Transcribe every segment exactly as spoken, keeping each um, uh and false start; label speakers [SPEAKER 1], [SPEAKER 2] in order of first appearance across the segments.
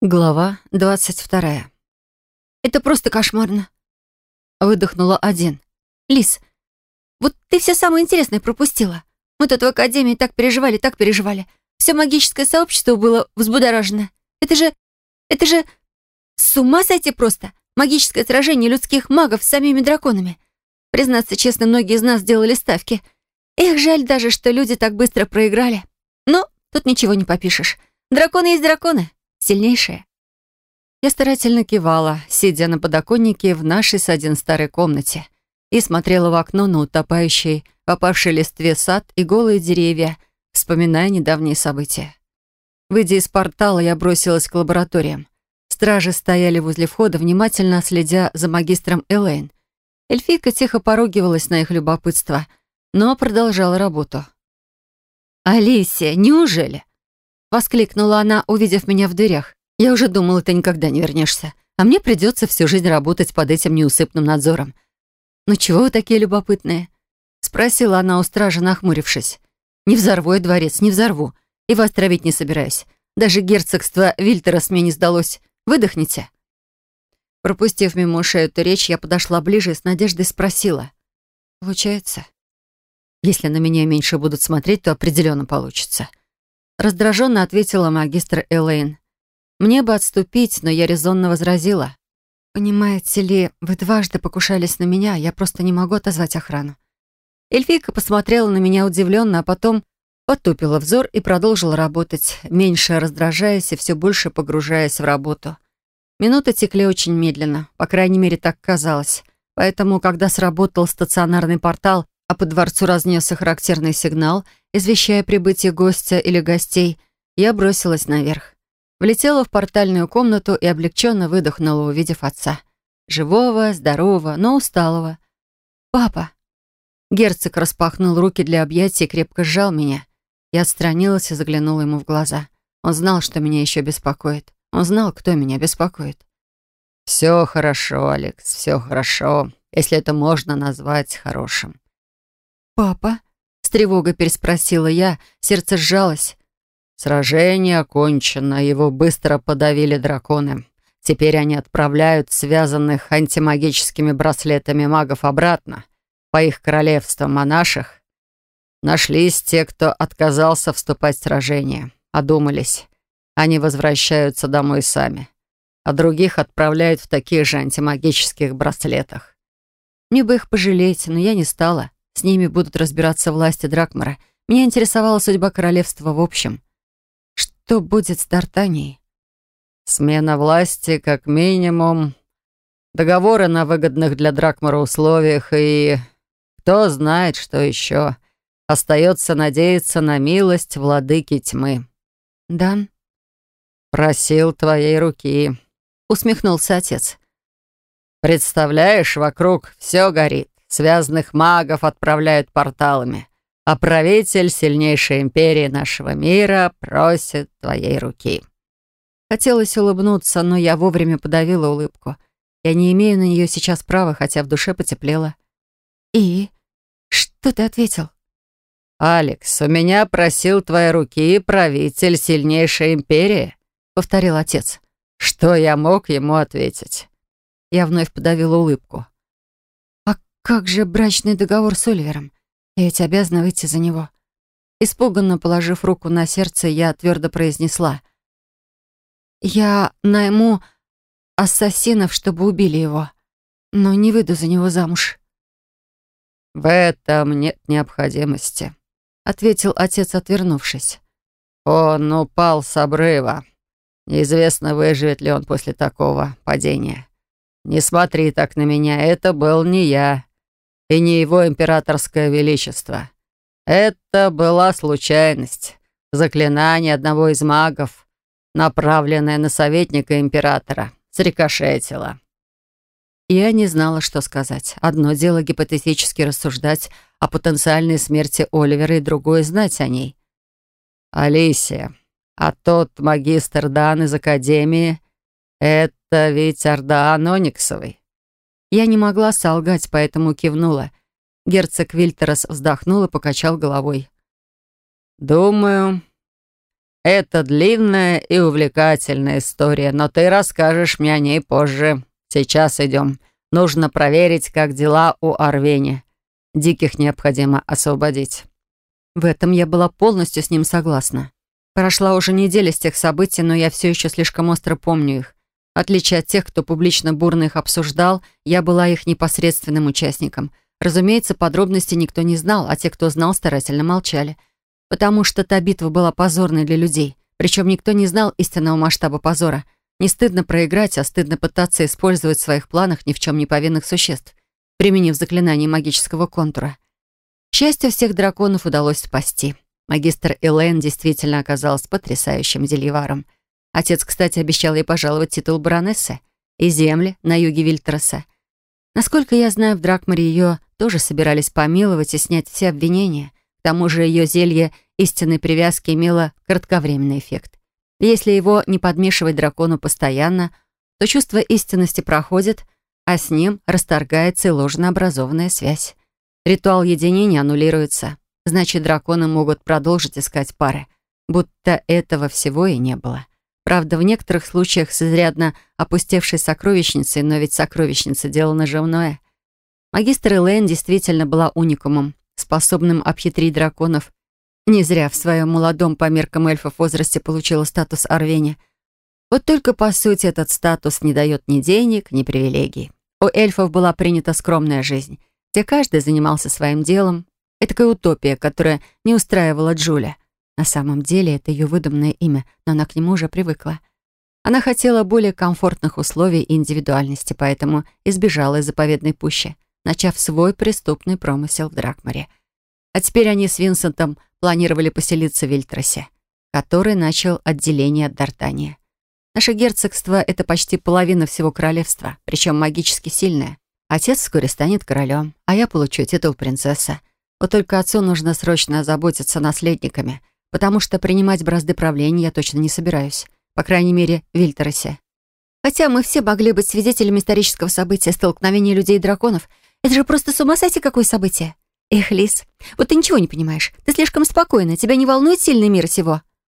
[SPEAKER 1] Глава двадцать вторая. «Это просто кошмарно», — выдохнула один. «Лис, вот ты все самое интересное пропустила. Мы тут в академии так переживали, так переживали. Все магическое сообщество было взбудоражено. Это же... это же... с ума сойти просто. Магическое сражение людских магов с самими драконами. Признаться честно, многие из нас делали ставки. Эх, жаль даже, что люди так быстро проиграли. Но тут ничего не попишешь. Драконы есть драконы. Сильнейшие». Я старательно кивала, сидя на подоконнике в нашей с один старой комнате, и смотрела в окно на утопающий в опавшей листве сад и голые деревья, вспоминая недавние события. Выйдя из портала, я бросилась к лабораториям. Стражи стояли возле входа, внимательно следя за магистром Элейн. Эльфийка тихо поругивалась на их любопытство, но продолжала работу. «Алисия, неужели?» — воскликнула она, увидев меня в дверях. «Я уже думала, ты никогда не вернешься, а мне придется всю жизнь работать под этим неусыпным надзором». «Ну чего вы такие любопытные?» — спросила она у стражи, нахмурившись. «Не взорву я дворец, не взорву. И вас травить не собираюсь. Даже герцогство Вильтерос мне не сдалось. Выдохните». Пропустив мимо ушей эту речь, я подошла ближе и с надеждой спросила. «Получается?» «Если на меня меньше будут смотреть, то определенно получится». Раздраженно ответила магистр Элейн. Мне бы отступить, но я резонно возразила. «Понимаете ли, вы дважды покушались на меня, я просто не могу отозвать охрану». Эльфийка посмотрела на меня удивленно, а потом потупила взор и продолжила работать, меньше раздражаясь и все больше погружаясь в работу. Минуты текли очень медленно, по крайней мере, так казалось. Поэтому, когда сработал стационарный портал, а по дворцу разнесся характерный сигнал, извещая прибытие гостя или гостей, я бросилась наверх. Влетела в портальную комнату и облегченно выдохнула, увидев отца. Живого, здорового, но усталого. «Папа!» Герцог распахнул руки для объятий и крепко сжал меня. Я отстранилась и заглянула ему в глаза. Он знал, что меня еще беспокоит. Он знал, кто меня беспокоит. «Все хорошо, Алекс, все хорошо, если это можно назвать хорошим». «Папа?» — с тревогой переспросила я, сердце сжалось. «Сражение окончено, его быстро подавили драконы. Теперь они отправляют связанных антимагическими браслетами магов обратно, по их королевствам, а наших нашлись те, кто отказался вступать в сражение, одумались. Они возвращаются домой сами, а других отправляют в таких же антимагических браслетах. Мне бы их пожалеть, но я не стала. С ними будут разбираться власти Дракмара. Меня интересовала судьба королевства в общем. Что будет с Д'Артанией? Смена власти, как минимум, договоры на выгодных для Дракмара условиях и... кто знает, что еще. Остается надеяться на милость владыки тьмы. «Дан?» «Просил твоей руки», — усмехнулся отец. «Представляешь, вокруг все горит. Связанных магов отправляют порталами. А правитель сильнейшей империи нашего мира просит твоей руки». Хотелось улыбнуться, но я вовремя подавила улыбку. Я не имею на нее сейчас права, хотя в душе потеплело. «И? Что ты ответил?» «Алекс, у меня просил твоей руки правитель сильнейшей империи», — повторил отец. «Что я мог ему ответить?» Я вновь подавила улыбку. «А как же брачный договор с Оливером? Я ведь обязана выйти за него». Испуганно положив руку на сердце, я твердо произнесла. «Я найму ассасинов, чтобы убили его, но не выйду за него замуж». «В этом нет необходимости», — ответил отец, отвернувшись. «Он упал с обрыва. Неизвестно, выживет ли он после такого падения. Не смотри так на меня, это был не я и не его императорское величество. Это была случайность, заклинание одного из магов, направленное на советника императора, срикошетило». Я не знала, что сказать. Одно дело гипотетически рассуждать о потенциальной смерти Оливера и другое — знать о ней. «Алисия, а тот магистр Дан из Академии — это ведь Ардаан Ониксовый». Я не могла солгать, поэтому кивнула. Герцог Вильтерос вздохнул и покачал головой. «Думаю,
[SPEAKER 2] Это длинная и увлекательная история, но ты расскажешь мне о ней позже. Сейчас идем. Нужно проверить, как дела у Арвени. Диких необходимо освободить».
[SPEAKER 1] В этом я была полностью с ним согласна. Прошла уже неделя с тех событий, но я все еще слишком остро помню их. В отличие от тех, кто публично бурно их обсуждал, я была их непосредственным участником. Разумеется, подробностей никто не знал, а те, кто знал, старательно молчали. Потому что та битва была позорной для людей. Причем никто не знал истинного масштаба позора. Не стыдно проиграть, а стыдно пытаться использовать в своих планах ни в чем не повинных существ, применив заклинание магического контура. К счастью, всех драконов удалось спасти. Магистр Элейн действительно оказалась потрясающим зельеваром. Отец, кстати, обещал ей пожаловать титул баронессы и земли на юге Вильтероса. Насколько я знаю, в Дракмаре ее тоже собирались помиловать и снять все обвинения. К тому же ее зелье истинной привязки имело кратковременный эффект. Если его не подмешивать дракону постоянно, то чувство истинности проходит, а с ним расторгается и ложно образованная связь. Ритуал единения аннулируется. Значит, драконы могут продолжить искать пары, будто этого всего и не было. Правда, в некоторых случаях с изрядно опустевшей сокровищницей, но ведь сокровищница — дело наживное. Магистр Элейн действительно была уникумом, способным обхитрить драконов. Не зря в своем молодом по меркам эльфов возрасте получила статус Арвени. Вот только, по сути, этот статус не дает ни денег, ни привилегий. У эльфов была принята скромная жизнь, где каждый занимался своим делом. Этакая утопия, которая не устраивала Джуля. На самом деле это ее выдуманное имя, но она к нему уже привыкла. Она хотела более комфортных условий и индивидуальности, поэтому избежала из заповедной пущи, начав свой преступный промысел в Дракмаре. А теперь они с Винсентом планировали поселиться в Вильтеросе, который начал отделение от Дартания. Наше герцогство — это почти половина всего королевства, причем магически сильное. Отец вскоре станет королем, а я получу титул принцессы. Вот только отцу нужно срочно озаботиться наследниками, потому что принимать бразды правления я точно не собираюсь, по крайней мере, в Вильтеросе. Хотя мы все могли быть свидетелями исторического события столкновения людей и драконов. Это же просто с ума сойти, какое событие. Эх, Лис, вот ты ничего не понимаешь. Ты слишком спокойна, тебя не волнует сильный мир сего?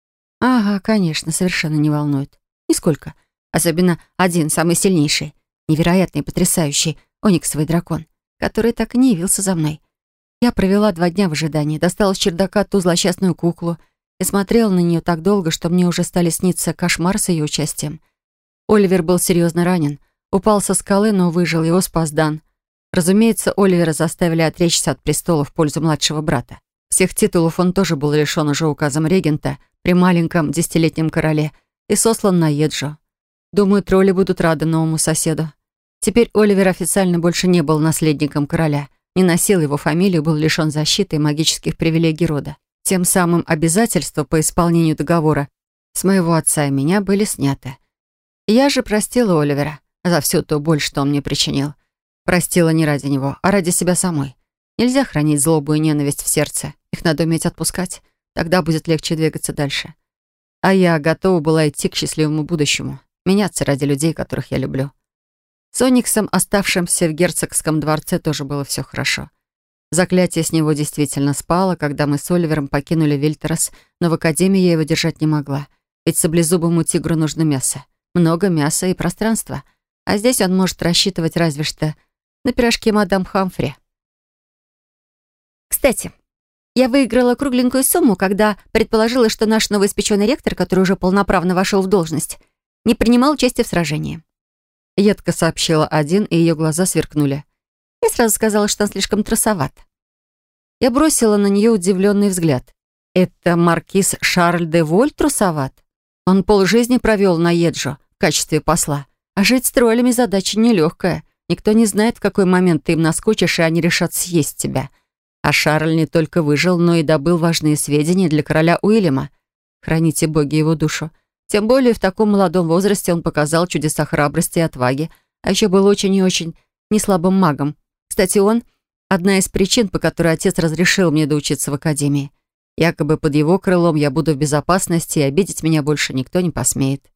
[SPEAKER 1] Ага, конечно, совершенно не волнует. Нисколько. Особенно один, самый сильнейший, невероятный, потрясающий ониксовый дракон, который так и не явился за мной. Я провела два дня в ожидании, достала с чердака ту злосчастную куклу и смотрела на нее так долго, что мне уже стали сниться кошмар с ее участием. Оливер был серьезно ранен, упал со скалы, но выжил, его спас Дан. Разумеется, Оливера заставили отречься от престола в пользу младшего брата. Всех титулов он тоже был лишен уже указом регента при маленьком десятилетнем короле и сослан на Еджо. Думаю, тролли будут рады новому соседу. Теперь Оливер официально больше не был наследником короля, не носил его фамилию, был лишен защиты и магических привилегий рода. Тем самым обязательства по исполнению договора с моего отца и меня были сняты. Я же простила Оливера за всю ту боль, что он мне причинил. Простила не ради него, а ради себя самой. Нельзя хранить злобу и ненависть в сердце. Их надо уметь отпускать. Тогда будет легче двигаться дальше. А я готова была идти к счастливому будущему. Меняться ради людей, которых я люблю. С Ониксом, оставшимся в герцогском дворце, тоже было все хорошо. Заклятие с него действительно спало, когда мы с Оливером покинули Вильтерос, но в академии я его держать не могла. Ведь саблезубому тигру нужно мясо. Много мяса и пространства. А здесь он может рассчитывать разве что на пирожки мадам Хамфри. Кстати, я выиграла кругленькую сумму, когда предположила, что наш новоиспеченный ректор, который уже полноправно вошел в должность, не принимал участия в сражении. Едко сообщила один, и ее глаза сверкнули. Я сразу сказала, что он слишком трусоват. Я бросила на нее удивленный взгляд. Это маркиз Шарль де Воль трусоват? Он полжизни провел на Еджо в качестве посла. А жить с троллями задача нелегкая. Никто не знает, в какой момент ты им наскучишь, и они решат съесть тебя. А Шарль не только выжил, но и добыл важные сведения для короля Уильяма. Храните боги его душу. Тем более в таком молодом возрасте он показал чудеса храбрости и отваги, а еще был очень и очень неслабым магом. Кстати, он — одна из причин, по которой отец разрешил мне доучиться в академии. Якобы под его крылом я буду в безопасности, и обидеть меня больше никто не посмеет.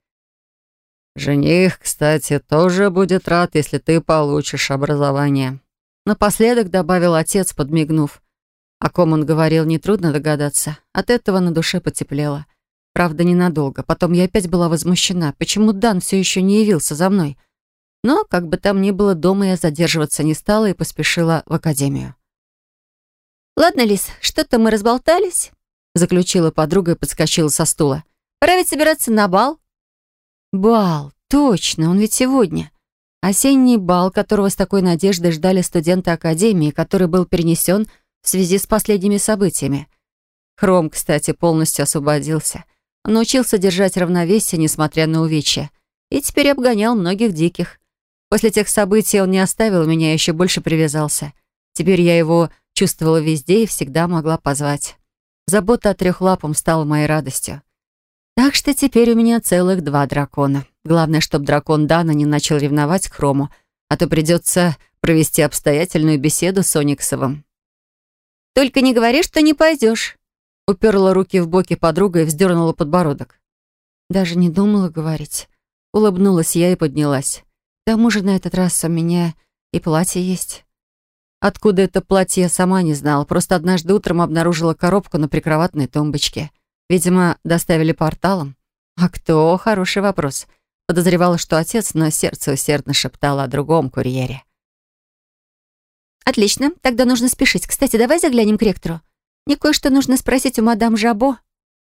[SPEAKER 1] «Жених, кстати, тоже будет рад, если ты получишь образование». Напоследок добавил отец, подмигнув. О ком он говорил, нетрудно догадаться. От этого на душе потеплело.
[SPEAKER 2] Правда, ненадолго. Потом я опять была возмущена. Почему Дан все еще не явился за мной? Но, как бы там ни было, дома я задерживаться не стала и поспешила в академию.
[SPEAKER 1] «Ладно, Лис, что-то мы разболтались», — заключила подруга и подскочила со стула. «Пора ведь собираться на бал».
[SPEAKER 2] «Бал, точно, он ведь сегодня». Осенний бал, которого с такой надеждой ждали студенты академии, который был перенесен в связи с последними событиями. Хром, кстати, полностью освободился. Он научился держать равновесие, несмотря на увечья, и теперь обгонял многих диких. После тех событий он не оставил меня, еще больше привязался. Теперь я его чувствовала везде и всегда могла позвать. Забота о трехлапом стала моей радостью. Так что теперь у меня целых два дракона. Главное, чтобы дракон Дана не начал ревновать к Хрому, а то придется провести обстоятельную беседу с Ониксовым.
[SPEAKER 1] «Только не говори, что не пойдешь», —
[SPEAKER 2] уперла руки в боки подруга и вздернула подбородок. Даже не думала говорить. Улыбнулась я и поднялась. К тому же на этот раз у меня и платье есть. Откуда это платье, я сама не знала. Просто однажды утром обнаружила коробку на прикроватной тумбочке. Видимо, доставили порталом. А кто? Хороший вопрос. Подозревала, что отец, но сердце усердно шептало о другом курьере.
[SPEAKER 1] «Отлично, тогда нужно спешить. Кстати, давай заглянем к ректору. Мне кое-что нужно спросить у мадам Жабо».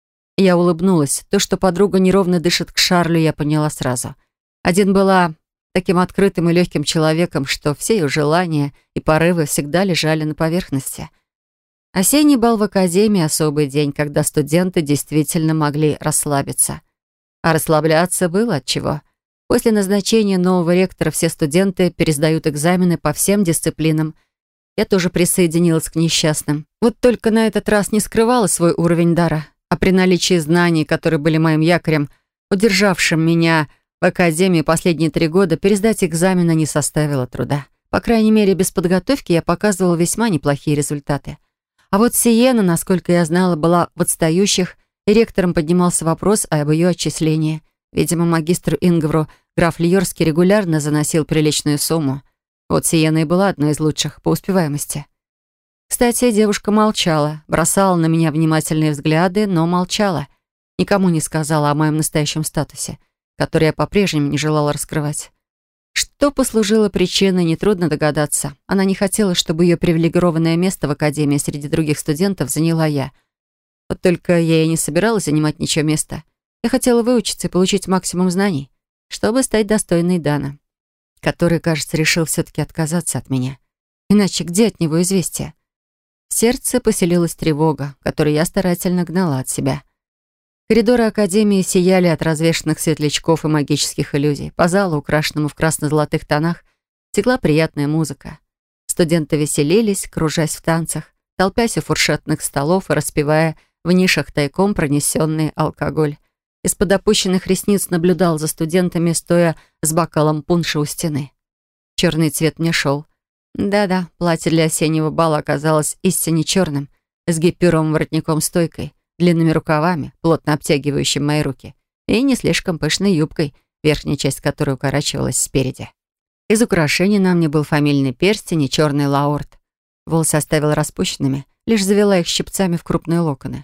[SPEAKER 2] Я улыбнулась. То, что подруга неровно дышит к Шарлю, я поняла сразу. Один была таким открытым и легким человеком, что все ее желания и порывы всегда лежали на поверхности. Осенний бал в академии — особый день, когда студенты действительно могли расслабиться. А расслабляться было отчего. После назначения нового ректора все студенты пересдают экзамены по всем дисциплинам. Я тоже присоединилась к несчастным. Вот только на этот раз не скрывала свой уровень дара, а при наличии знаний, которые были моим якорем, удержавшим меня в академии последние три года, пересдать экзамены не составило труда. По крайней мере, без подготовки я показывала весьма неплохие результаты. А вот Сиена, насколько я знала, была в отстающих, и ректором поднимался вопрос об ее отчислении. Видимо, магистру Ингвру граф Льорский регулярно заносил приличную сумму. Вот Сиена и была одной из лучших по успеваемости. Кстати, девушка молчала, бросала на меня внимательные взгляды, но молчала. Никому не сказала о моем настоящем статусе, который я по-прежнему не желала раскрывать. Что послужило причиной, нетрудно догадаться. Она не хотела, чтобы ее привилегированное место в академии среди других студентов заняла я. Вот только я и не собиралась занимать ничье место. Я хотела выучиться и получить максимум знаний, чтобы стать достойной Дана, который, кажется, решил все-таки отказаться от меня. Иначе где от него известие? В сердце поселилась тревога, которую я старательно гнала от себя. Коридоры академии сияли от развешанных светлячков и магических иллюзий. По залу, украшенному в красно-золотых тонах, текла приятная музыка. Студенты веселились, кружась в танцах, толпясь у фуршетных столов и распевая в нишах тайком пронесенный алкоголь. Из-под опущенных ресниц наблюдал за студентами, стоя с бокалом пунша у стены. Черный цвет мне шел. Да-да, платье для осеннего бала оказалось истинно черным, с гипюровым воротником-стойкой, длинными рукавами, плотно обтягивающим мои руки, и не слишком пышной юбкой, верхняя часть которой укорачивалась спереди. Из украшений на мне был фамильный перстень и черный лаорт. Волосы оставила распущенными, лишь завела их щипцами в крупные локоны.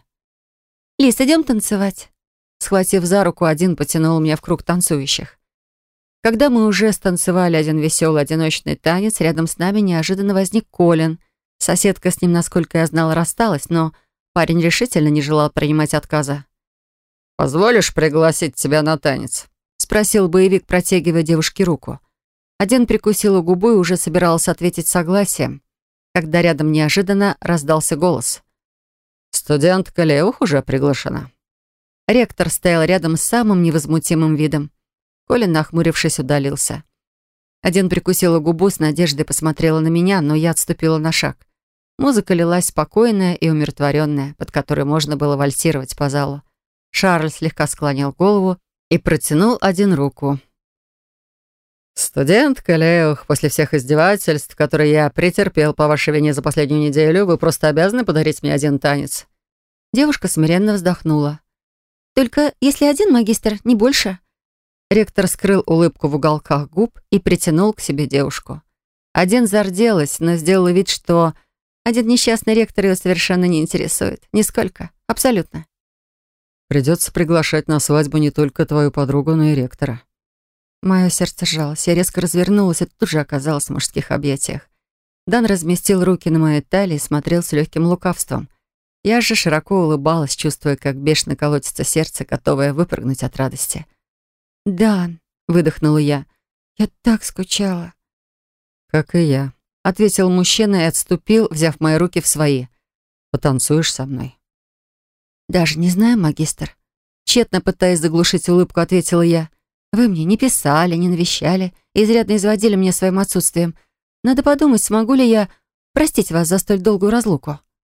[SPEAKER 1] «Лис, идем танцевать?»
[SPEAKER 2] Схватив за руку, один потянул меня в круг танцующих. Когда мы уже станцевали один веселый одиночный танец, рядом с нами неожиданно возник Колин. Соседка с ним, насколько я знала, рассталась, но парень решительно не желал принимать отказа.
[SPEAKER 3] «Позволишь пригласить тебя на танец?»
[SPEAKER 2] — спросил боевик, протягивая девушке руку. Один прикусил губу и уже собирался ответить согласием, когда рядом неожиданно раздался голос.
[SPEAKER 3] «Студентка Леух уже приглашена».
[SPEAKER 2] Ректор стоял рядом с самым невозмутимым видом. Колин, нахмурившись, удалился. Один прикусила губу, с надеждой посмотрела на меня, но я отступила на шаг. Музыка лилась спокойная и умиротворенная, под которой можно было вальсировать по залу. Шарль слегка склонил голову и протянул один руку.
[SPEAKER 3] «Студентка Леух, после всех издевательств, которые я претерпел по вашей вине за последнюю неделю, вы просто обязаны подарить мне один танец».
[SPEAKER 2] Девушка смиренно вздохнула.
[SPEAKER 1] «Только если один, магистр, не больше».
[SPEAKER 2] Ректор скрыл улыбку в уголках губ и притянул к себе девушку. Один зарделась, но сделала вид, что один несчастный ректор ее совершенно не интересует. Нисколько. Абсолютно.
[SPEAKER 3] Придется приглашать на свадьбу не только твою подругу, но и ректора.
[SPEAKER 1] Мое сердце сжалось. Я резко развернулась и тут же оказалась в мужских объятиях. Дан разместил руки на моей талии и смотрел с легким лукавством. Я же широко улыбалась, чувствуя, как бешено колотится сердце, готовое выпрыгнуть от радости. «Дан», — выдохнула я, — «я так скучала».
[SPEAKER 3] «Как и я», — ответил мужчина и отступил, взяв мои руки в свои. «Потанцуешь со мной?»
[SPEAKER 1] «Даже не знаю, магистр». Тщетно пытаясь заглушить улыбку, ответила я. «Вы мне не писали, не навещали и изрядно изводили меня своим отсутствием. Надо подумать, смогу ли я простить вас за столь долгую разлуку».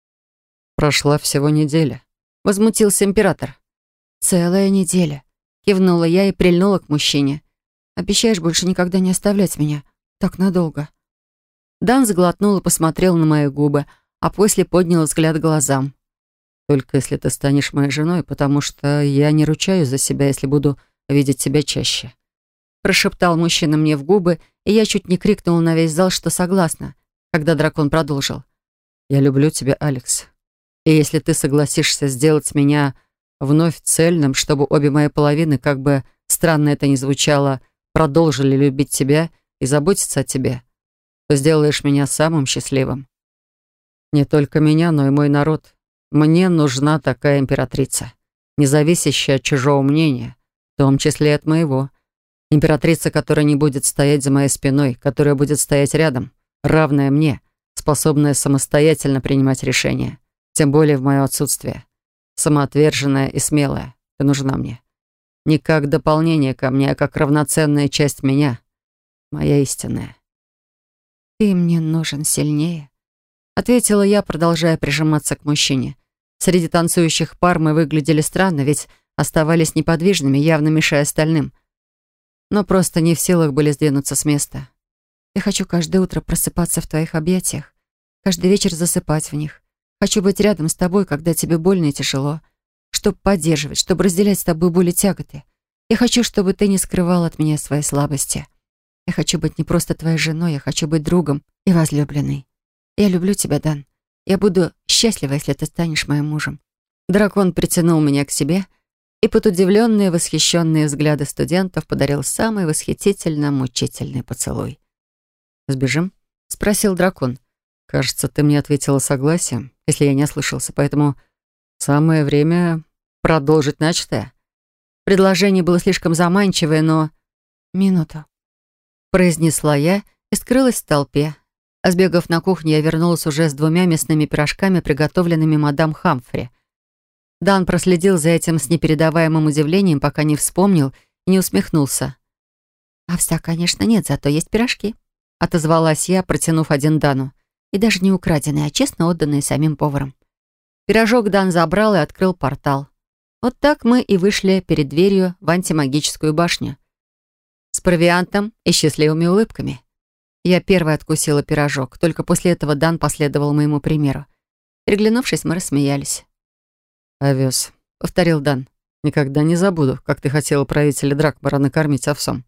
[SPEAKER 3] «Прошла всего неделя», — возмутился император.
[SPEAKER 1] «Целая неделя», — кивнула я и прильнула к мужчине. «Обещаешь больше никогда не оставлять меня так надолго?» Дан сглотнул и посмотрел на мои губы, а после поднял взгляд к глазам.
[SPEAKER 3] «Только если ты станешь моей женой, потому что я не ручаюсь за себя, если буду видеть тебя чаще», —
[SPEAKER 1] прошептал мужчина мне в губы, и я чуть не крикнула на весь зал, что согласна, когда дракон продолжил.
[SPEAKER 3] «Я люблю тебя, Алекс. И если ты согласишься сделать меня вновь цельным, чтобы обе мои половины, как бы странно это ни звучало, продолжили любить тебя и заботиться о тебе, то сделаешь меня самым счастливым. Не только меня, но и мой народ. Мне нужна такая императрица, не зависящая от чужого мнения, в том числе и от моего. Императрица, которая не будет стоять за моей спиной, которая будет стоять рядом, равная мне, способная самостоятельно принимать решения, тем более в мое отсутствие. Самоотверженная и смелая. Ты нужна мне. Не как дополнение ко мне, а как равноценная часть меня. Моя истинная».
[SPEAKER 1] «Ты мне нужен сильнее», — ответила я, продолжая прижиматься к мужчине. Среди танцующих пар мы выглядели странно, ведь оставались неподвижными, явно мешая остальным. Но просто не в силах были сдвинуться с места. «Я хочу каждое утро просыпаться в твоих объятиях, каждый вечер засыпать в них. Хочу быть рядом с тобой, когда тебе больно и тяжело, чтобы поддерживать, чтобы разделять с тобой боль и тяготы. Я хочу, чтобы ты не скрывал от меня свои слабости. Я хочу быть не просто твоей женой, я хочу быть другом и возлюбленной. Я люблю тебя, Дан. Я буду счастлива, если ты станешь моим мужем». Дракон притянул меня к себе и под удивленные, восхищенные взгляды студентов подарил самый восхитительно мучительный поцелуй.
[SPEAKER 3] «Сбежим?» — спросил дракон. «Кажется, ты мне ответила согласием, если я не ослышался, поэтому самое время продолжить начатое».
[SPEAKER 1] Предложение было слишком заманчивое, но... «Минуту», — произнесла я и скрылась в толпе. А сбегав на кухню, я вернулась уже с двумя мясными пирожками, приготовленными мадам Хамфри. Дан проследил за этим с непередаваемым удивлением, пока не вспомнил и не усмехнулся. «Овса, конечно, нет, зато есть пирожки», — отозвалась я, протянув один Дану. И даже не украденные, а честно отданные самим поваром. Пирожок Дан забрал и открыл портал. Вот так мы и вышли перед дверью в антимагическую башню. С провиантом и счастливыми улыбками. Я первой откусила пирожок, только после этого Дан последовал моему примеру. Переглянувшись, мы рассмеялись.
[SPEAKER 3] «Овес», — повторил Дан. «Никогда не забуду, как ты хотела правителя Дракбара накормить овсом».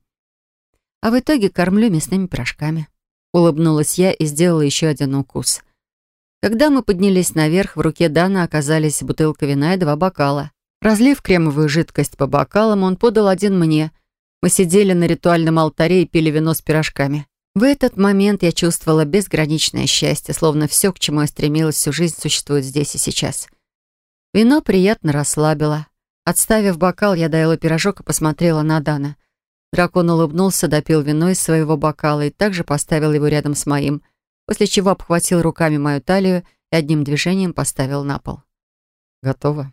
[SPEAKER 1] А в итоге кормлю мясными пирожками. Улыбнулась я и сделала еще один укус. Когда мы поднялись наверх, в руке Дана оказались бутылка вина и два бокала. Разлив кремовую жидкость по бокалам, он подал один мне. Мы сидели на ритуальном алтаре и пили вино с пирожками. В этот момент я чувствовала безграничное счастье, словно все, к чему я стремилась всю жизнь, существует здесь и сейчас. Вино приятно расслабило. Отставив бокал, я доела пирожок и посмотрела на Дана. Дракон улыбнулся, допил вино из своего бокала и также поставил его рядом с моим, после чего обхватил руками мою талию и одним движением поставил на пол.
[SPEAKER 3] «Готово?»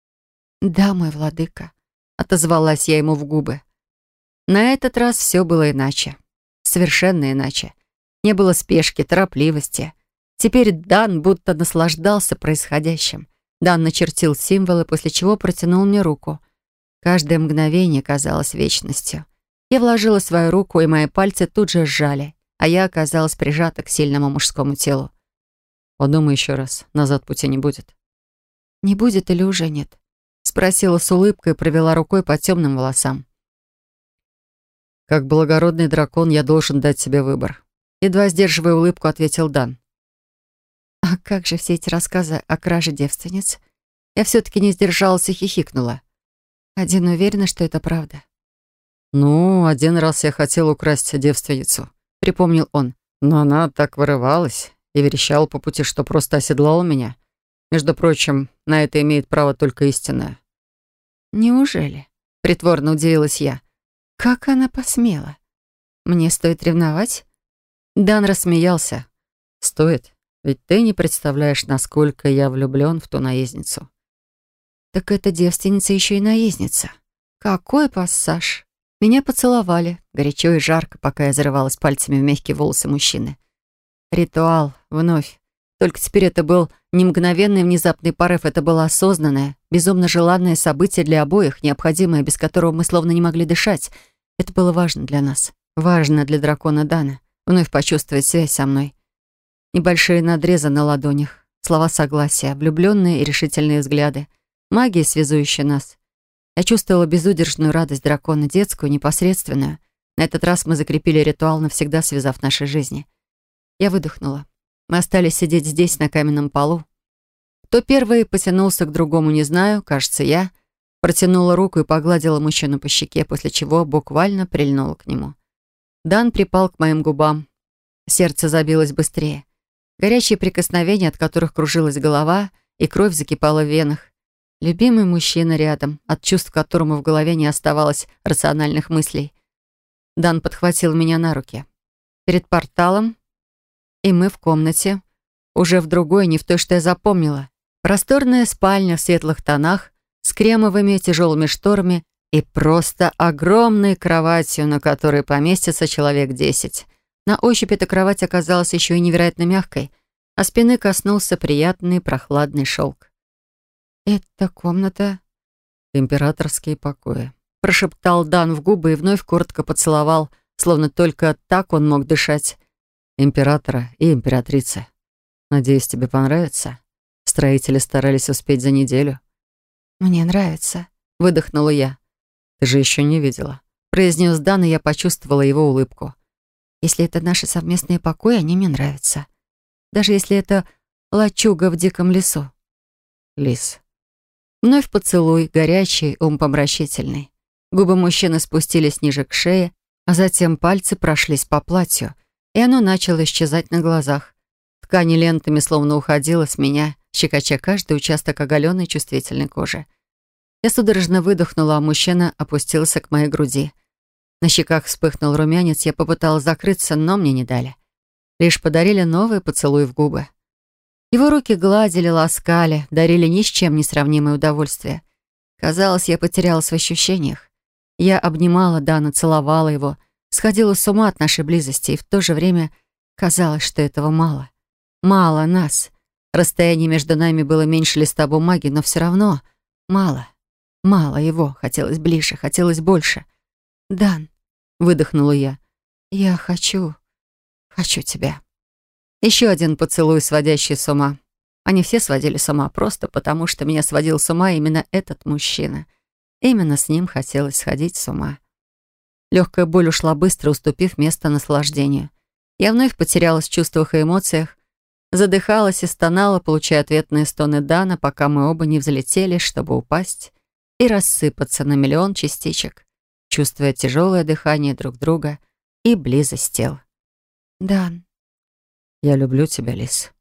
[SPEAKER 1] «Да, мой владыка», — отозвалась я ему в губы. На этот раз все было иначе. Совершенно иначе. Не было спешки, торопливости. Теперь Дан будто наслаждался происходящим. Дан начертил символы, после чего протянул мне руку. Каждое мгновение казалось вечностью. Я вложила свою руку, и мои пальцы тут же сжали, а я оказалась прижата к сильному мужскому телу.
[SPEAKER 3] «Подумай еще раз, назад пути не будет».
[SPEAKER 1] «Не будет или уже нет?» — спросила с улыбкой и провела рукой по темным волосам.
[SPEAKER 3] «Как благородный дракон я должен дать себе выбор», — едва сдерживая улыбку, ответил Дан.
[SPEAKER 1] «А как же все эти рассказы о краже девственниц? Я все-таки не сдержалась и хихикнула. Один уверена, что это правда.
[SPEAKER 3] «Ну, один раз я хотел украсть девственницу», — припомнил он. «Но она так вырывалась и верещала по пути, что просто оседлала меня. Между прочим, на это имеет право только истинная».
[SPEAKER 1] «Неужели?» — притворно удивилась я. «Как она посмела? Мне стоит ревновать?»
[SPEAKER 3] Дан рассмеялся. «Стоит, ведь ты не представляешь, насколько я влюблен в ту наездницу».
[SPEAKER 1] «Так эта девственница еще и наездница. Какой пассаж!» Меня поцеловали, горячо и жарко, пока я зарывалась пальцами в мягкие волосы мужчины. Ритуал, вновь. Только теперь это был не мгновенный внезапный порыв, это было осознанное, безумно желанное событие для обоих, необходимое, без которого мы словно не могли дышать. Это было важно для нас. Важно для дракона Дана. Вновь почувствовать связь со мной. Небольшие надрезы на ладонях, слова согласия, влюбленные и решительные взгляды. Магия, связующая нас. Я чувствовала безудержную радость дракона, детскую, непосредственную. На этот раз мы закрепили ритуал, навсегда связав наши жизни. Я выдохнула. Мы остались сидеть здесь, на каменном полу. Кто первый потянулся к другому, не знаю, кажется, я. Протянула руку и погладила мужчину по щеке, после чего буквально прильнула к нему. Дан припал к моим губам. Сердце забилось быстрее. Горячие прикосновения, от которых кружилась голова, и кровь закипала в венах. Любимый мужчина рядом, от чувств которому в голове не оставалось рациональных мыслей. Дан подхватил меня на руки. Перед порталом, и мы в комнате, уже в другой, не в той, что я запомнила. Просторная спальня в светлых тонах, с кремовыми тяжелыми шторами и просто огромной кроватью, на которой поместится человек десять. На ощупь эта кровать оказалась еще и невероятно мягкой, а спины коснулся приятный прохладный шелк. «Это комната...»
[SPEAKER 3] «Императорские покои»,
[SPEAKER 1] — прошептал Дан в губы и вновь коротко поцеловал, словно только так он мог дышать.
[SPEAKER 3] «Императора и императрицы. Надеюсь, тебе понравится. Строители старались успеть за неделю».
[SPEAKER 1] «Мне нравится», — выдохнула я.
[SPEAKER 3] «Ты же еще не видела»,
[SPEAKER 1] — произнес Дан, и я почувствовала его улыбку. «Если это наши совместные покои, они мне нравятся. Даже если это лачуга в диком лесу».
[SPEAKER 3] «Лис».
[SPEAKER 1] Вновь поцелуй, горячий, умопомрачительный. Губы мужчины спустились ниже к шее, а затем пальцы прошлись по платью, и оно начало исчезать на глазах. Ткань лентами словно уходила с меня, щекоча каждый участок оголенной чувствительной кожи. Я судорожно выдохнула, а мужчина опустился к моей груди. На щеках вспыхнул румянец, я попыталась закрыться, но мне не дали. Лишь подарили новый поцелуй в губы. Его руки гладили, ласкали, дарили ни с чем не сравнимое удовольствие. Казалось, я потерялась в ощущениях. Я обнимала Дана, целовала его, сходила с ума от нашей близости, и в то же время казалось, что этого мало. Мало нас. Расстояние между нами было меньше листа бумаги, но все равно мало. Мало его. Хотелось ближе, хотелось больше. «Дан», — выдохнула я, — «я хочу, хочу тебя». Еще один поцелуй, сводящий с ума. Они все сводили с ума, просто потому что меня сводил с ума именно этот мужчина. Именно с ним хотелось сходить с ума. Легкая боль ушла быстро, уступив место наслаждению. Я вновь потерялась в чувствах и эмоциях, задыхалась и стонала, получая ответные стоны Дана, пока мы оба не взлетели, чтобы упасть и рассыпаться на миллион частичек, чувствуя тяжелое дыхание друг друга и близость тел. «Дан».
[SPEAKER 3] «Я люблю тебя, Лис».